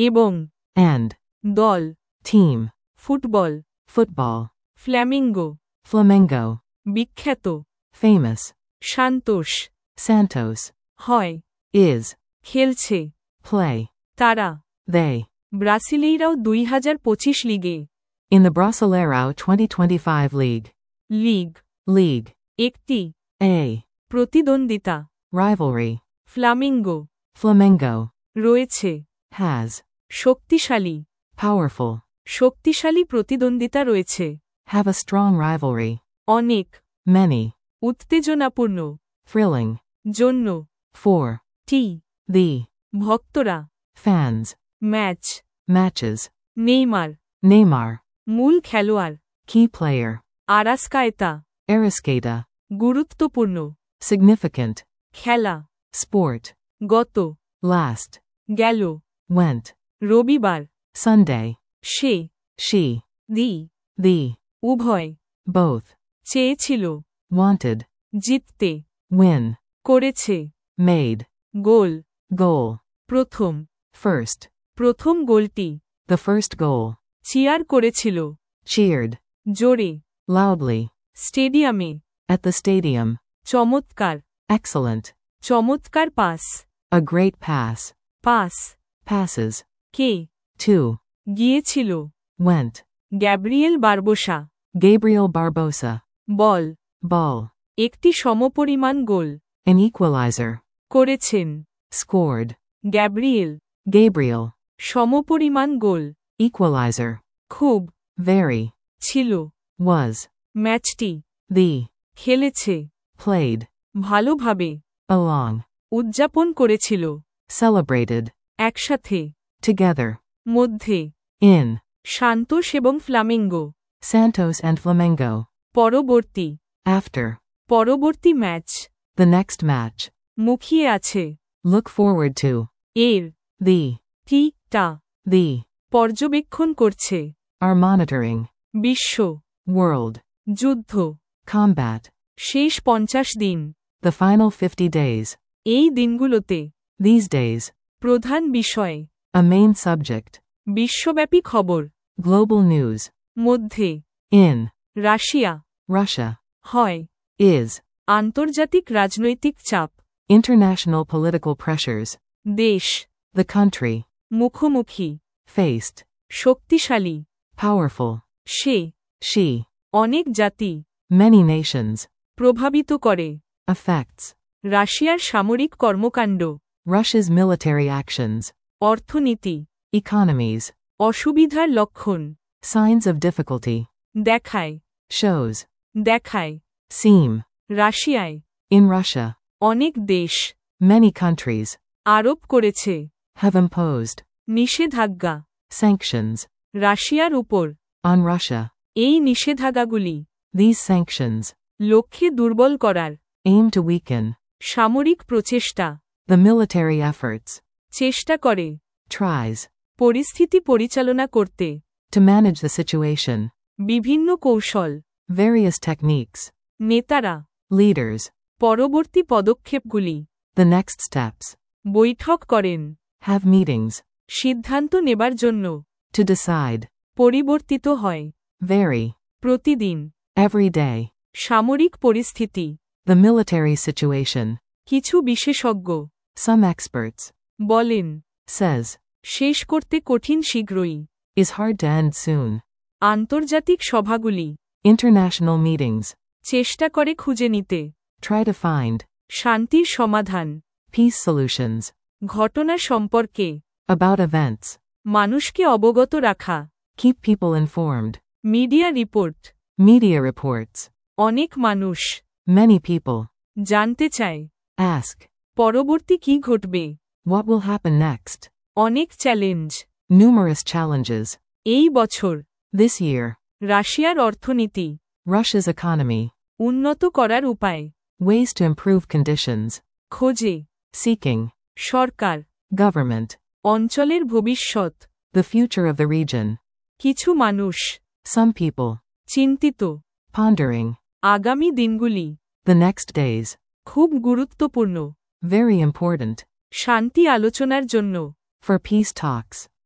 এবং and দল team, football football, Flamengo flamenco, বিখ্যাত famous, সান্তোস Santos, হয় is, খেলছে play, তারা they, ব্রাসিলিয়ারাও 2025 লিগে in the Brasileirão 2025 league league, একটি a, প্রতিদ্বন্দ্বিতা rivalry, ফ্লামিঙ্গো Flamengo, রয়েছে has, শক্তিশালী powerful, শক্তিশালী প্রতিদ্বন্দ্বিতা রয়েছে have a strong rivalry, অনেক many, উত্তেজনাপূর্ণ thrilling, জন্য for, টি the, ভক্তরা fans, match matches, Neymar Neymar, মূল খেলোয়াড় key player, আরাস্কায়েতা Arrascaeta, গুরুত্বপূর্ণ significant, খেলা sport, গত last, গেল went, রবিবার Sunday, say she, the the, উভয় both, চেয়েছিল wanted, জিততে win, করেছে made, গোল goal, প্রথম first, প্রথম গোলটি the first goal, চিয়ার করেছিল cheered, জোরে loudly, স্টেডিয়ামে at the stadium, চমৎকার excellent, চমৎকার pass a great pass, pass passes, কে to, গিয়েছিল went, Gabriel Barbosa Gabriel Barbosa, ball ball, একটি সমপরিমাণ গোল an equalizer, করেছেন scored, গ্যাব্রিয়েল Gabriel, সমপরিমাণ গোল equalizer, খুব very, ছিল was, ম্যাচটি the, খেলেছে played, ভালোভাবে along, উদযাপন করেছিল celebrated, একসাথে together, মধ্যে in, সান্তোস এবং ফ্লামিঙ্গো Santos and Flamengo, পরবর্তী after, পরবর্তী ম্যাচ the next match, মুখিয়ে আছে look forward to, এর the, টি টা the, পর্যবেক্ষণ করছে are monitoring, বিশ্ব world, যুদ্ধ combat, শেষ 50 দিন the final 50 days, এই দিনগুলোতে these days, প্রধান বিষয় a main subject, বিশ্বব্যাপী খবর global news, মধ্যে in, রাশিয়া Russia, হয় is, আন্তর্জাতিক রাজনৈতিক চাপ international political pressures, দেশ the country, মুখোমুখি faced, শক্তিশালী powerful, সে she, অনেক জাতি many nations, প্রভাবিত করে affects, রাশিয়ার সামরিক কর্মকাণ্ড Russia's military actions, অর্থনীতি economies, অসুবিধার লক্ষণ signs of difficulty, দেখায় shows, দেখায় seem, রাশিয়ায় in Russia, অনেক দেশ many countries, আরোপ করেছে have imposed, নিষেধাজ্ঞা sanctions, রাশিয়ার উপর on Russia, এই নিষেধাজ্ঞাগুলি these sanctions, লক্ষ্যে দুর্বল করার aim to weaken, সামরিক প্রচেষ্টা the military efforts, চেষ্টা করে tries, পরিস্থিতি পরিচালনা করতে to manage the situation, বিভিন্ন কৌশল various techniques, নেতারা leaders, পরবর্তী পদক্ষেপগুলি the next steps, বৈঠক করেন have meetings, সিদ্ধান্ত নেবার জন্য to decide, পরিবর্তিত হয় vary, প্রতিদিন every day, সামরিক পরিস্থিতি the military situation, কিছু বিশেষজ্ঞ some experts, বলেন says, শেষ করতে কঠিন শীঘ্রই is hard to end soon, আন্তর্জাতিক সভাগুলি international meetings, চেষ্টা করে খুঁজে নিতে try to find, শান্তির সমাধান peace solutions, ঘটনা সম্পর্কে about events, মানুষকে অবগত রাখা keep people informed, media report media reports, অনেক মানুষ many people, জানতে চায় ask, পরবর্তী কি ঘটবে what will happen next, অনেক চ্যালেঞ্জ numerous challenges, এই বছর this year, রাশিয়ার অর্থনীতি Russia's economy, উন্নত করার উপায় ways to improve conditions, খোঁজে seeking, সরকার government, অঞ্চলের ভবিষ্যৎ the future of the region, কিছু মানুষ some people, চিন্তিত pondering, আগামী দিনগুলি the next days, খুব গুরুত্বপূর্ণ very important, শান্তি আলোচনার জন্য for peace talks,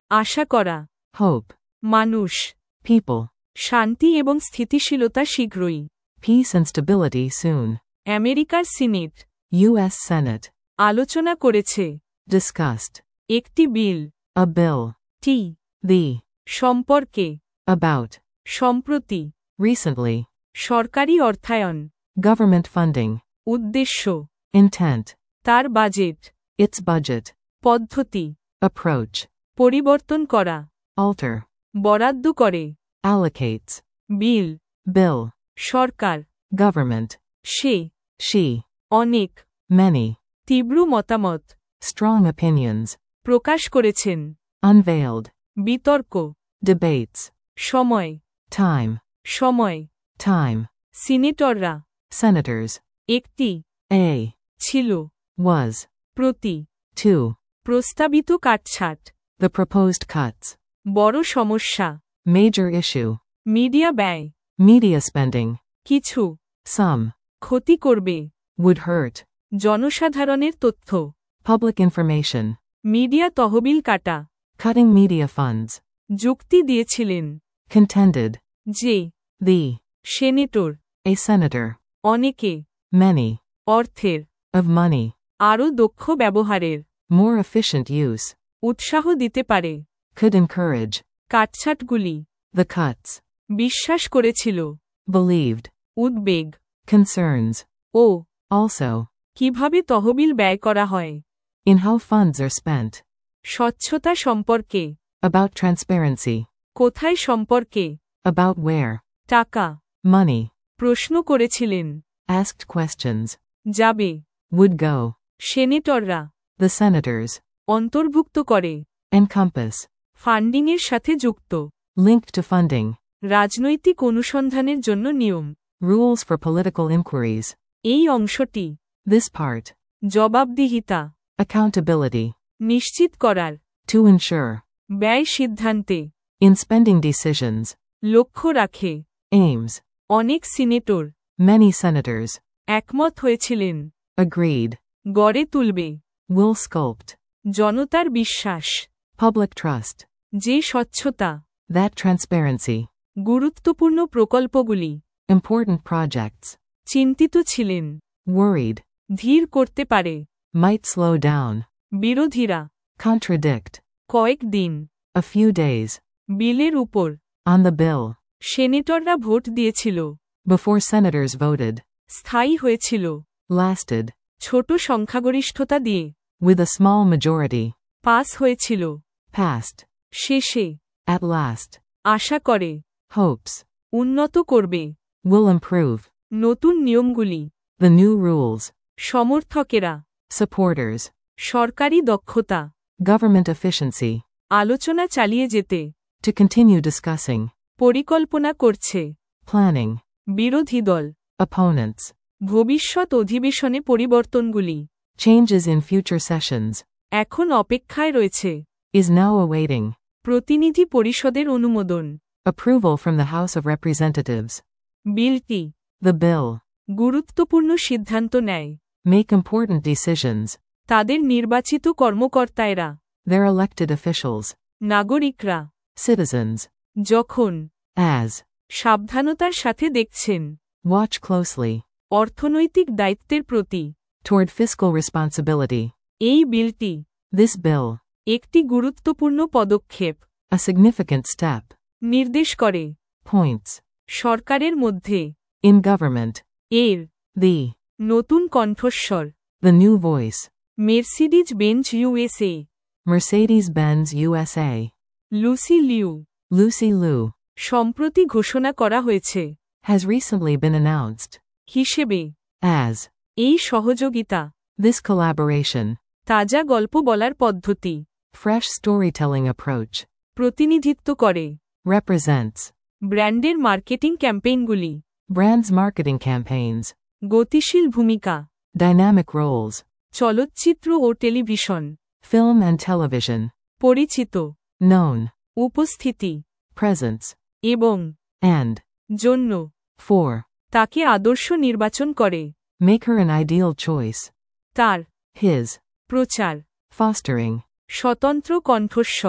আশা করা, hope, মানুষ, people, শান্তি এবং স্থিতিশীলতা শীঘ্রই। peace and stability soon. আমেরিকার সিনেট U.S. Senate, আলোচনা করেছে discussed, একটি বিল a bill, টি the, সম্পর্কে about, সম্প্রতি recently, সরকারি অর্থায়ন government funding, উদ্দেশ্য intent, তার বাজেট its budget, পদ্ধতি approach, পরিবর্তন করা alter, বরাদ্দ করে allocates, bill bill, Sarkar government, say she, অনেক many, তীব্র মতামত strong opinions, প্রকাশ করেছেন unveiled, বিতর্ক debates, সময় time, সময় time, সিনেটররা senators, একটি a, ছিল was, প্রতি 2, প্রস্তাবিত কাটছাট the proposed cuts, বড় সমস্যা major issue, মিডিয়া ব্যয় media spending, কিছু some, ক্ষতি করবে would hurt, জনসাধারণের তথ্য public information, মিডিয়া তহবিল কাটা cutting media funds, যুক্তি দিয়েছিলেন contended, যে the, সেনেটর a senator, অনেকে many, অর্থের of money, আরও দক্ষ ব্যবহারের more efficient use, উৎসাহ দিতে পারে could encourage, কাটছাটগুলি the cuts, বিশ্বাস করেছিল believed, উদ্বেগ concerns, ও also, কিভাবে তহবিল ব্যয় করা হয় in how funds are spent, স্বচ্ছতা সম্পর্কে about transparency, কোথায় সম্পর্কে about where, টাকা money, প্রশ্ন করেছিলেন asked questions, যাবে would go, সেনেটররা the senators, অন্তর্ভুক্ত করে encompass, ফান্ডিংয়ের সাথে যুক্ত linked to funding, রাজনৈতিক অনুসন্ধানের জন্য নিয়ম rules for political inquiries, এই অংশটি this part, জবাবদিহিতা accountability, নিশ্চিত করার to ensure, ব্যয় সিদ্ধান্তে in spending decisions, লক্ষ্য রাখে aims, অনেক সিনেটর many senators, একমত হয়েছিলেন agreed, গড়ে তুলবে will sculpt, জনতার বিশ্বাস public trust, যে স্বচ্ছতা that transparency, গুরুত্বপূর্ণ প্রকল্পগুলি important projects, চিন্তিত ছিলেন worried, ধীর করতে পারে might slow down, বিরোধীরা contradict, কয়েক দিন a few days, বিলের উপর on the bill, সেনেটররা ভোট দিয়েছিল before senators voted, স্থায়ী হয়েছিল lasted, ছোট সংখ্যাগরিষ্ঠতা দিয়ে with a small majority, pass হয়েছিল passed, শেষে at last, আশা করে hopes, উন্নত করবে will improve, নতুন নিয়মগুলি the new rules, সমর্থকেরা supporters, সরকারি দক্ষতা government efficiency, আলোচনা চালিয়ে যেতে to continue discussing, পরিকল্পনা করছে planning, বিরোধী দল opponents, ভবিষ্যৎ অধিবেশনে পরিবর্তনগুলি changes in future sessions, এখন অপেক্ষায় রয়েছে is now awaiting, প্রতিনিধি পরিষদের অনুমোদন approval from the House of Representatives, বিলটি the bill, গুরুত্বপূর্ণ সিদ্ধান্ত নেয় make important decisions, তাদের নির্বাচিত কর্মকর্তায়েরা their elected officials, নাগরিকরা citizens, যখন as, সাবধানতার সাথে দেখছেন watch closely, অর্থনৈতিক দায়িত্বের প্রতি toward fiscal responsibility, এই বিলটি this bill, একটি গুরুত্বপূর্ণ পদক্ষেপ a significant step, নির্দেশ করে points, সরকারের মধ্যে in government, এর the, নতুন কণ্ঠস্বর the new voice, Mercedes Benz USA Mercedes-Benz USA, Lucy Liu Lucy Liu, সম্প্রতি ঘোষণা করা হয়েছে has recently been announced, হিসেবে as, এই সহযোগিতা this collaboration, তাজা গল্প বলার পদ্ধতি fresh storytelling approach, প্রতিনিধিত্ব করে represents, ব্র্যান্ডের মার্কেটিং ক্যাম্পেইনগুলি brands' marketing campaigns, গতিশীল ভূমিকা dynamic roles, চলচ্চিত্র ও টেলিভিশন film and television, পরিচিত known, উপস্থিতি presence, এবং and, জন্য for, তাকে আদর্শ নির্বাচন করে make her an ideal choice, তার his, প্রচার fostering, স্বতন্ত্র কণ্ঠস্বর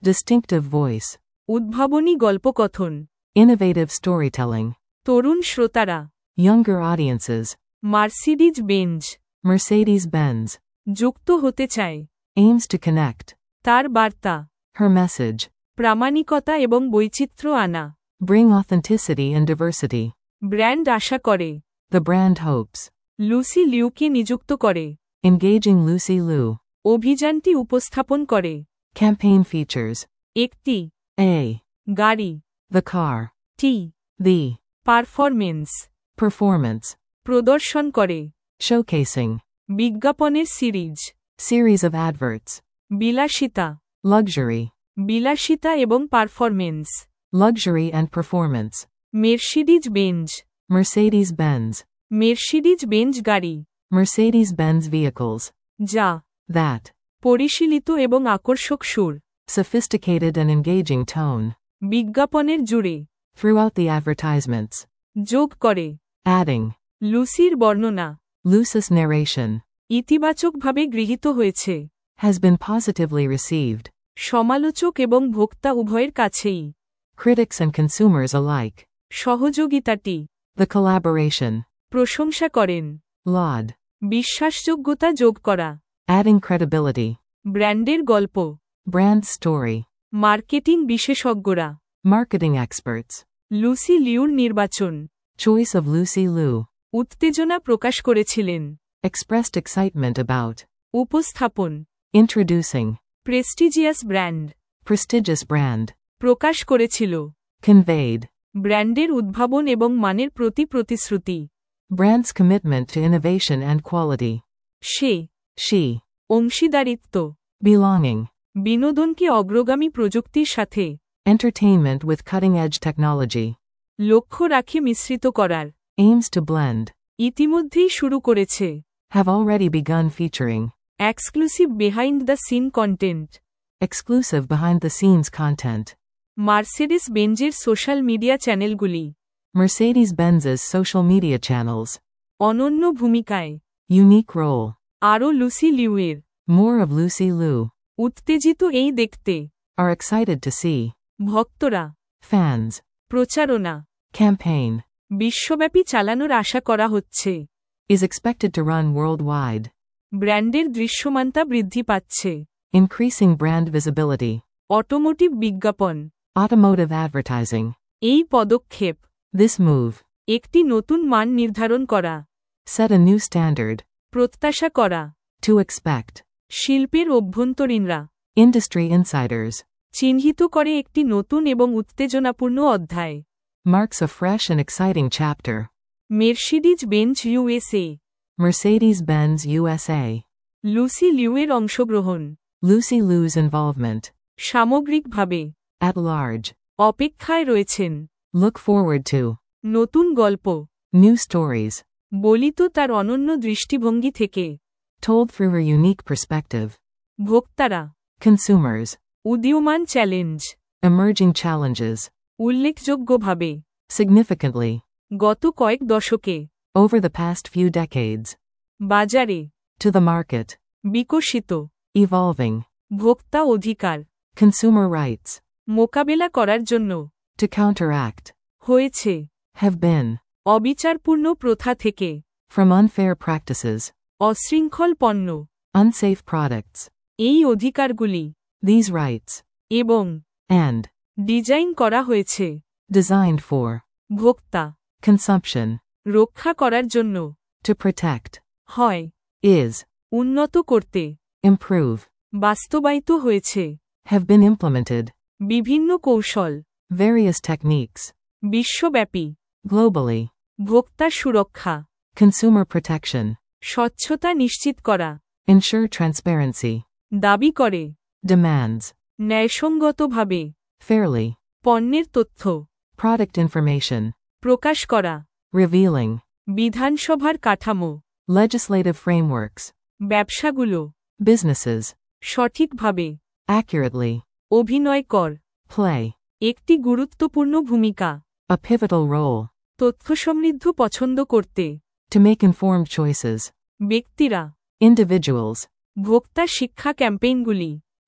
Distinctive voice. উদ্ভাবনী গল্পকথন, Innovative storytelling. তরুণ শ্রোতারা, Younger audiences. Mercedes Benz, Mercedes-Benz. যুক্ত হতে চায়, Aims to connect. তার বার্তা, Her message. প্রামাণিকতা এবং বৈচিত্র্য আনা, Bring authenticity and diversity. Brand আশা করে, The brand hopes. লুসি লিউকে নিযুক্ত করে, Engaging Lucy Liu. অভিযানটি উপস্থাপন করে, Campaign features. একটি A. গাড়ি, The car. টি The. Performance, Performance. প্রদর্শন করে, Showcasing. বিজ্ঞাপনের সিরিজ, Series of adverts. বিলাসিতা, Luxury. বিলাসিতা এবং performance, Luxury and performance. Mercedes Benz, Mercedes-Benz. Mercedes Benz গাড়ি, Mercedes-Benz vehicles. যা That. পরিশীলিত এবং আকর্ষক সুর, Sophisticated and engaging tone. বিজ্ঞাপনের জুড়ে Throughout the advertisements. যোগ করে, Adding. লুসির বর্ণনা Lucy's narration. ইতিবাচকভাবে গৃহীত হয়েছে, Has been positively received. সমালোচক এবং ভোক্তা উভয়ের কাছেই, Critics and consumers alike. সহযোগিতাটি The collaboration. প্রশংসা করেন, Laud. বিশ্বাসযোগ্যতা যোগ করা, Adding credibility. ব্র্যান্ডের গল্প, Brand story. মার্কেটিং বিশেষজ্ঞরা, Marketing experts. লুসি লিউর নির্বাচন, Choice of Lucy Liu. উত্তেজনা প্রকাশ করেছিলেন, Expressed excitement about. উপস্থাপন, Introducing. Prestigious brand, Prestigious brand. প্রকাশ করেছিল, Conveyed. ব্র্যান্ডের উদ্ভাবন এবং মানের প্রতি প্রতিশ্রুতি, Brand's commitment to innovation and quality. Say She. অংশীদারিত্ব, Belonging. বিনোদনকে অগ্রগামী প্রযুক্তির সাথে, Entertainment with cutting-edge technology. লক্ষ্য রাখে মিশ্রিত করার, Aims to blend. ইতিমধ্যেই শুরু করেছে, Have already begun featuring. Exclusive behind the scene content, Exclusive behind-the-scenes content. Mercedes বেঞ্জের সোশ্যাল মিডিয়া চ্যানেলগুলি, Mercedes-Benz's social media channels. অনন্য ভূমিকায়, Unique role. আরও লুসি লিউয়ের, More of Lucy Liu. উত্তেজিত এই দেখতে, Are excited to see. ভক্তরা, Fans. প্রচারণা, Campaign. বিশ্বব্যাপী চালানোর আশা করা হচ্ছে, Is expected to run worldwide. ব্র্যান্ডের দৃশ্যমানতা বৃদ্ধি পাচ্ছে, Increasing brand visibility. অটোমোটিভ বিজ্ঞাপন, Automotive advertising. এই পদক্ষেপ, This move. একটি নতুন মান নির্ধারণ করা, Set a new standard. প্রত্যাশা করা, To expect. শিল্পের অভ্যন্তরীণরা, Industry insiders. চিহ্নিত করে একটি নতুন এবং উত্তেজনাপূর্ণ অধ্যায়, Marks a fresh and exciting chapter. Mercedes Benz USA, Mercedes-Benz USA. Lucy লিউয়ের অংশগ্রহণ, Lucy Liu's involvement. সামগ্রিকভাবে, At large. অপেক্ষায় রয়েছেন, Look forward to. নতুন গল্প, New stories. বলিত তার অনন্য দৃষ্টিভঙ্গি থেকে, Told through her unique perspective. ভোক্তারা, Consumers. উদীয়মান চ্যালেঞ্জ, Emerging challenges. উল্লেখযোগ্যভাবে, Significantly. গত কয়েক দশকে, Over the past few decades. বাজারে, To the market. বিকশিত, Evolving. ভোক্তা অধিকার, Consumer rights. মোকাবেলা করার জন্য, To counteract. হয়েছে, Have been. অবিচারপূর্ণ প্রথা থেকে, From unfair practices. অশৃঙ্খল পণ্য, Unsafe products. এই অধিকারগুলি, These rights. এবং And. ডিজাইন করা হয়েছে, Designed for. ভোক্তা, Consumption. রক্ষা করার জন্য, To protect. হয়, Is. উন্নত করতে, Improve. বাস্তবায়িত হয়েছে, Have been implemented. বিভিন্ন কৌশল, Various techniques. বিশ্বব্যাপী, Globally. ভোক্তা সুরক্ষা, Consumer protection. স্বচ্ছতা নিশ্চিত করা, Ensure transparency. দাবি করে, Demands. ন্যায়সঙ্গতভাবে, Fairly. পণ্যের তথ্য, Product information. প্রকাশ করা, Revealing. বিধানসভার কাঠামো, Legislative frameworks. ব্যবসাগুলো, Businesses. সঠিকভাবে, Accurately. অভিনয় কর, Play. একটি গুরুত্বপূর্ণ ভূমিকা, A pivotal role. তথ্যসমৃদ্ধ পছন্দ করতে, To make informed choices. ব্যক্তিরা, Individuals. ভোক্তা শিক্ষা ক্যাম্পেইনগুলি,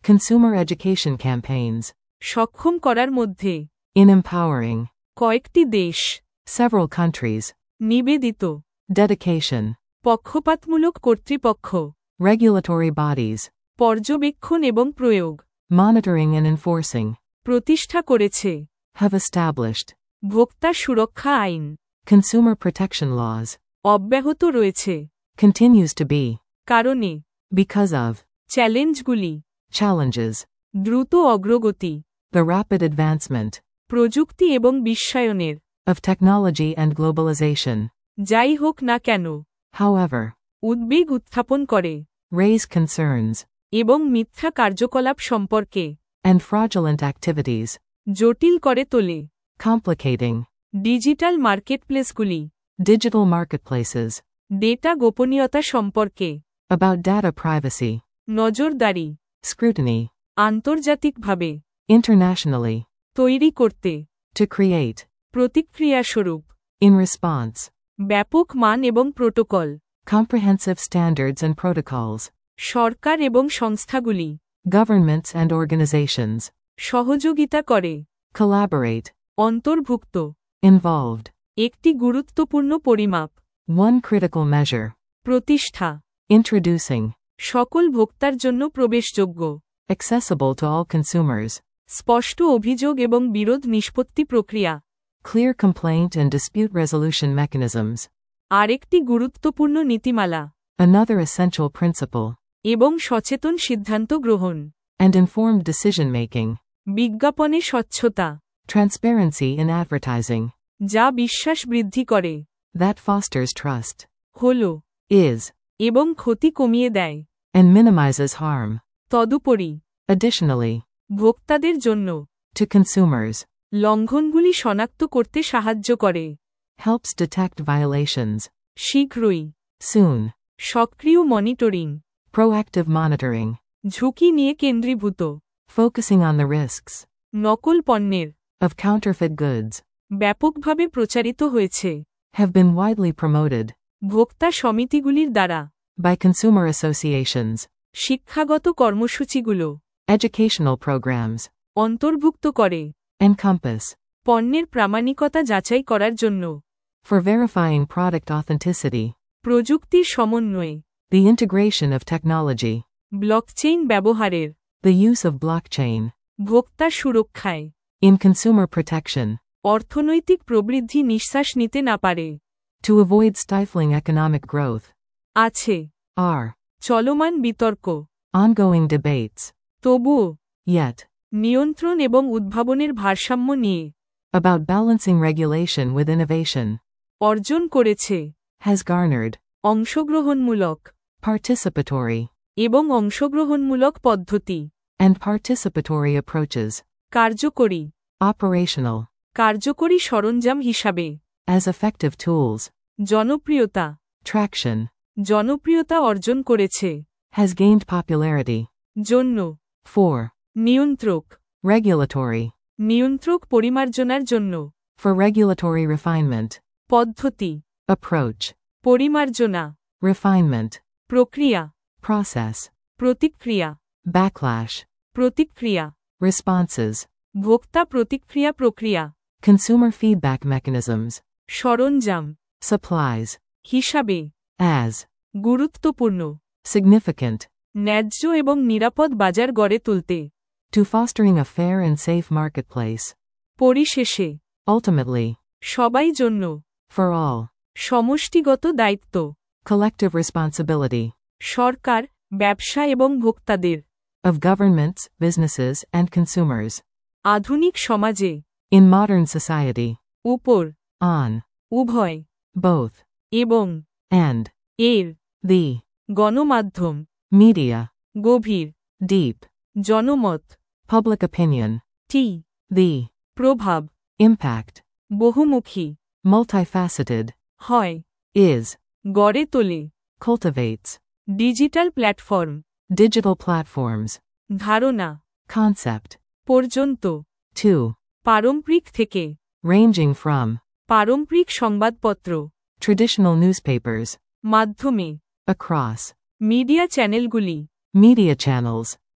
Consumer education campaigns. সক্ষম করার মধ্যে In empowering. কয়েকটি দেশ Several countries. নিবেদিত Dedication. পক্ষপাতমূলক কর্তৃপক্ষ Regulatory bodies. পর্যবেক্ষণ এবং প্রয়োগ Monitoring and enforcing. প্রতিষ্ঠা করেছে Have established. ভোক্তা সুরক্ষা আইন Consumer protection laws. অব্যাহত রয়েছে Continues to be. কারণে Because of. চ্যালেঞ্জগুলি Challenges. দ্রুত অগ্রগতি The rapid advancement. প্রযুক্তি এবং বিশ্বায়নের Of technology and globalization. যাই হোক না কেন However. উদ্বেগ উত্থাপন করে Raise concerns. এবং মিথ্যা কার্যকলাপ সম্পর্কে And fraudulent activities. জটিল করে তোলে Complicating. ডিজিটাল মার্কেটপ্লেসগুলি Digital marketplaces. ডেটা গোপনীয়তা সম্পর্কে About data privacy. নজরদারি Scrutiny. আন্তর্জাতিকভাবে Internationally. তৈরি করতে To create. প্রতিক্রিয়াস্বরূপ In response. ব্যাপক মান এবং protocol Comprehensive standards and protocols. সরকার এবং সংস্থাগুলি Governments and organizations. সহযোগিতা করে Collaborate. অন্তর্ভুক্ত Involved. একটি গুরুত্বপূর্ণ পরিমাপ One critical measure. প্রতিষ্ঠা Introducing. সকল ভোক্তার জন্য প্রবেশযোগ্য Accessible to all consumers. স্পষ্ট অভিযোগ এবং বিরোধ নিষ্পত্তি প্রক্রিয়া Clear complaint and dispute resolution mechanisms. আরেকটি গুরুত্বপূর্ণ নীতিমালা Another essential principle. এবং সচেতন সিদ্ধান্ত গ্রহণ And informed decision making. বিজ্ঞাপনে স্বচ্ছতা Transparency in advertising. যা বিশ্বাস বৃদ্ধি করে That fosters trust. হল Is. এবং ক্ষতি কমিয়ে দেয় And minimizes harm. তদুপরি Additionally. ভোক্তাদের জন্য To consumers. লঙ্ঘনগুলি শনাক্ত করতে সাহায্য করে Helps detect violations. শীঘ্রই Soon. সক্রিয় মনিটরিং Proactive monitoring. ঝুঁকি নিয়ে কেন্দ্রীভূত Focusing on the risks. নকল পণ্যের Of counterfeit goods. ব্যাপকভাবে প্রচারিত হয়েছে Have been widely promoted. ভোক্তা সমিতিগুলির দ্বারা By consumer associations. শিক্ষাগত কর্মসূচিগুলো Educational programs. অন্তর্ভুক্ত করে Encompass. পণ্যের প্রামাণিকতা যাচাই করার জন্য For verifying product authenticity. প্রযুক্তির সমন্বয়ে The integration of technology. Blockchain ব্যবহারের The use of blockchain. ভোক্তা সুরক্ষায় In consumer protection. অর্থনৈতিক প্রবৃদ্ধি নিঃশ্বাস নিতে না পারে To avoid stifling economic growth. আছে Are. চলমান বিতর্ক Ongoing debates. তবুও Yet. নিয়ন্ত্রণ এবং উদ্ভাবনের ভারসাম্য নিয়ে About balancing regulation with innovation. অর্জন করেছে Has garnered. অংশগ্রহণমূলক Participatory. এবং অংশগ্রহণমূলক পদ্ধতি And participatory approaches. কার্যকরী Operational. কার্যকরী সরঞ্জাম হিসাবে As effective tools. জনপ্রিয়তা Traction. জনপ্রিয়তা অর্জন করেছে Has gained popularity. জন্য For. নিয়ন্ত্রক Regulatory. নিয়ন্ত্রক পরিমার্জনার জন্য For regulatory refinement. পদ্ধতি Approach. পরিমার্জনা Refinement. প্রক্রিয়া Process. প্রতিক্রিয়া Backlash. প্রতিক্রিয়া Responses. ভোক্তা প্রতিক্রিয়া প্রক্রিয়া Consumer feedback mechanisms. সরঞ্জাম Supplies. হিসাবে As. গুরুত্বপূর্ণ Significant. ন্যায্য এবং নিরাপদ বাজার গড়ে তুলতে To fostering a fair and safe marketplace. পরিশেষে Ultimately. সবাই জন্য For all. সমষ্টিগত দায়িত্ব Collective responsibility. সরকার ব্যবসা এবং ভোক্তাদের Of governments, businesses, and consumers. আধুনিক সমাজে In modern society. উপর On. উভয় Both. এবং And. এর The. গণমাধ্যম Media. গভীর Deep. জনমত Public opinion. T The. প্রভাব Impact. বহুমুখী Multifaceted. হয় Is. গড়ে তোলে Cultivates. Digital platform Digital platforms. ধারণা Concept. পর্যন্ত To. পারম্পরিক থেকে Ranging from. পারম্পরিক সংবাদপত্র Traditional newspapers. মাধ্যমে Across. মিডিয়া চ্যানেলগুলি Media channels.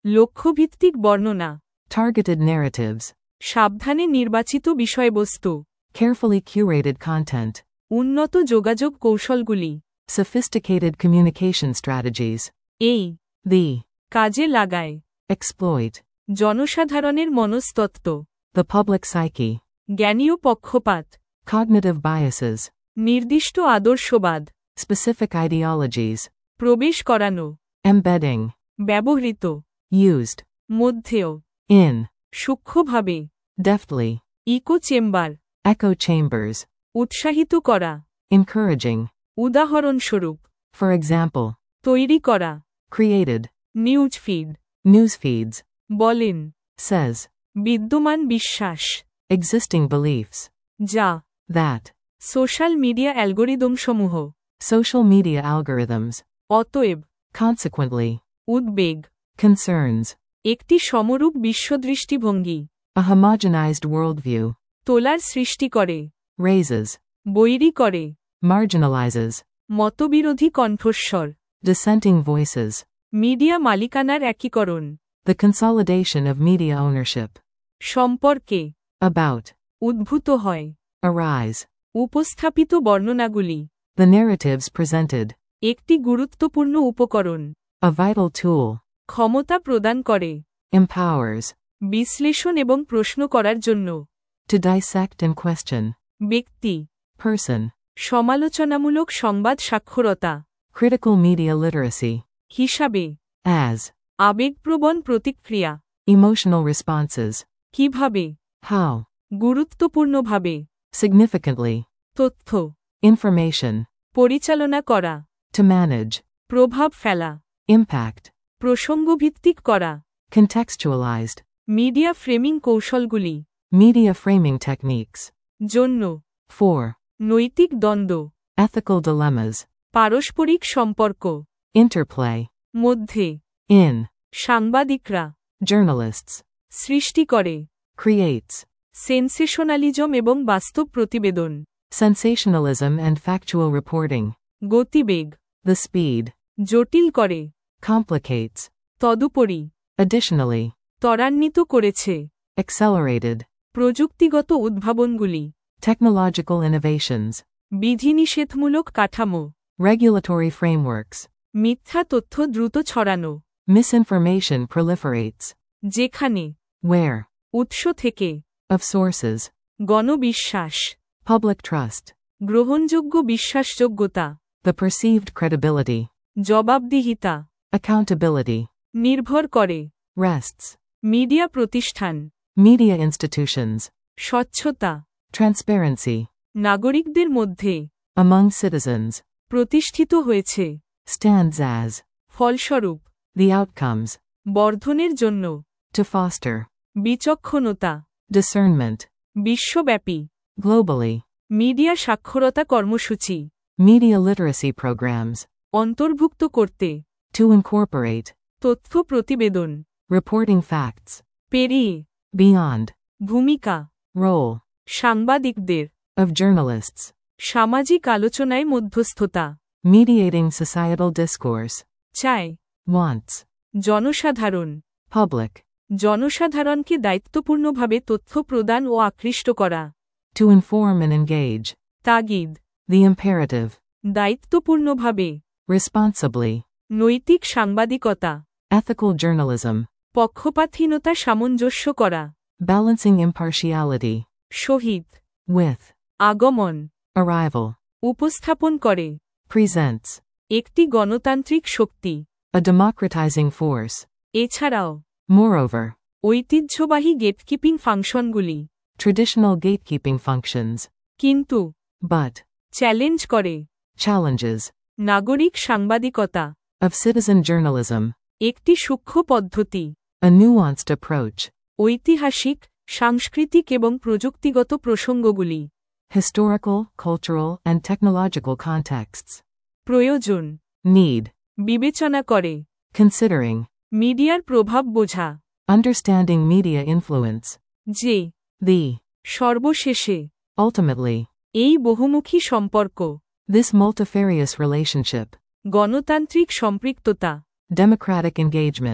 লক্ষ্যভিত্তিক বর্ণনা, Targeted narratives. সাবধানে নির্বাচিত বিষয়বস্তু, Carefully curated content. উন্নত যোগাযোগ কৌশলগুলি, Sophisticated communication strategies. এই The. কাজে লাগায়, Exploit. জনসাধারণের মনস্তত্ত্ব, The public psyche. জ্ঞানীয় পক্ষপাত, Cognitive biases. নির্দিষ্ট আদর্শবাদ, Specific ideologies. প্রবেশ করানো, Embedding. ব্যবহৃত, Used. মধ্যেও, In. সূক্ষ্মভাবে, Deftly. Echo chamber, Echo chambers. উৎসাহিত করা, Encouraging. উদাহরণস্বরূপ, For example. তৈরি করা, Created. News feed, News feeds. বলেন, Says. বিদ্যমান বিশ্বাস, Existing beliefs. যা That. সোশ্যাল মিডিয়া অ্যালগোরিদমসমূহ, Social media algorithms. অতএব, Consequently. উদ্বেগ, Concerns. একটি সমরূপ বিশ্বদৃষ্টিভঙ্গি, A homogenized worldview. তোলার সৃষ্টি করে, Raises. বৈরী করে, Marginalizes. মতবিরোধী কণ্ঠস্বর, Dissenting voices. মিডিয়া মালিকানার একীকরণ, The consolidation of media ownership. সম্পর্কে, About. উদ্ভূত হয়, Arise. উপস্থাপিত বর্ণনাগুলি, The narratives presented. একটি গুরুত্বপূর্ণ উপকরণ, A vital tool. ক্ষমতা প্রদান করে, Empowers. বিশ্লেষণ এবং প্রশ্ন করার জন্য, To dissect and question. ব্যক্তি, Person. সমালোচনামূলক সংবাদ সাক্ষরতা, Critical media literacy. হিসাবে, As. আবেগপ্রবণ প্রতিক্রিয়া, Emotional responses. কিভাবে, How. গুরুত্বপূর্ণভাবে, Significantly. তথ্য, Information. পরিচালনা করা, To manage. প্রভাব ফেলা, Impact. প্রসঙ্গভিত্তিক করা, Contextualized. মিডিয়া ফ্রেমিং কৌশলগুলি, Media framing techniques. জন্য, For. নৈতিক দ্বন্দ্ব, Ethical dilemmas. পারস্পরিক সম্পর্ক, Interplay. মধ্যে, In. সাংবাদিকরা, Journalists. সৃষ্টি করে, Creates. সেন্সেশনালিজম এবং বাস্তব প্রতিবেদন, Sensationalism and factual reporting. গতিবেগ, The speed. জটিল করে, Complicates. তদুপরি, Additionally. ত্বরান্বিত করেছে, Accelerated. প্রযুক্তিগত উদ্ভাবনগুলি, Technological innovations. বিধিনিষেধমূলক কাঠামো, Regulatory frameworks. মিথ্যা তথ্য দ্রুত ছড়ানো, Misinformation proliferates. যেখানে, Where. উৎস থেকে, Of sources. গণবিশ্বাস, Public trust. গ্রহণযোগ্য বিশ্বাসযোগ্যতা, The perceived credibility. জবাবদিহিতা, Accountability. নির্ভর করে, Rests. মিডিয়া প্রতিষ্ঠান, Media institutions. স্বচ্ছতা, Transparency. নাগরিকদের মধ্যে, Among citizens. প্রতিষ্ঠিত হয়েছে, Stands as. ফলস্বরূপ, The outcomes. বর্ধনের জন্য, To foster. বিচক্ষণতা, Discernment. বিশ্বব্যাপী, Globally. মিডিয়া সাক্ষরতা কর্মসূচি, Media literacy programs. অন্তর্ভুক্ত করতে, To incorporate. তথ্য প্রতিবেদন, Reporting facts. পেরিয়ে, Beyond. ভূমিকা, Role. সাংবাদিকদের, Of journalists. সামাজিক আলোচনায় মধ্যস্থতা, Mediating societal discourse. চায়, Wants. জনসাধারণ, Public. জনসাধারণকে দায়িত্বপূর্ণভাবে তথ্য প্রদান ও আকৃষ্ট করা, To inform and engage. তাগিদ, The imperative. দায়িত্বপূর্ণভাবে, Responsibly. নৈতিক সাংবাদিকতা, Ethical journalism. পক্ষপাতহীনতা সামঞ্জস্য করা, Balancing impartiality. সহিত, With. আগমন, Arrival. উপস্থাপন করে, Presents. একটি গণতান্ত্রিক শক্তি, A democratizing force. এছাড়াও, Moreover. ঐতিহ্যবাহী গেটকিপিং ফাংশনগুলি, Traditional gatekeeping functions. কিন্তু, But. চ্যালেঞ্জ করে, Challenges. নাগরিক সাংবাদিকতা, Of citizen journalism. একটি সূক্ষ্ম পদ্ধতি, A nuanced approach. ঐতিহাসিক, সাংস্কৃতিক এবং প্রযুক্তিগত প্রসঙ্গগুলি, Historical, cultural, and technological contexts. প্রয়োজন, Need. বিবেচনা করে, Considering. মিডিয়ার প্রভাব বোঝা, Understanding media influence. যে, The. সর্বশেষে, Ultimately. এই বহুমুখী সম্পর্ক, This multifarious relationship. গণতান্ত্রিক সম্পৃক্ততা, Democratic engagement.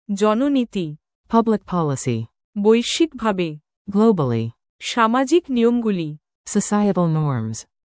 জননীতি, Public policy. বৈশ্বিকভাবে, Globally. সামাজিক নিয়মগুলি, Societal norms.